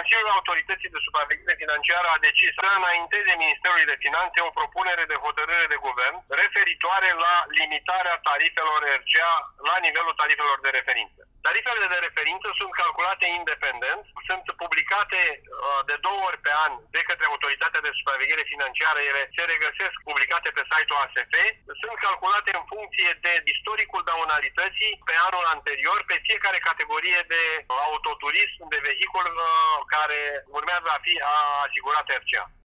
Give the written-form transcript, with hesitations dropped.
Consiliul Autorității de Supraveghere Financiară a decis să înainteze Ministerului de Finanțe o propunere de hotărâre de guvern referitoare la limitarea tarifelor RCA la nivelul tarifelor de referință. Tarifele de referință sunt calculate independent, sunt publicate de 2 ori pe an de către Autoritatea de Supraveghere Financiară, ele se regăsesc publicate pe site-ul ASF, sunt calculate în funcție de istoricul daunalității pe anul anterior, pe fiecare categorie de autoturism, de vehicul care urmează a fi asigurat RCA.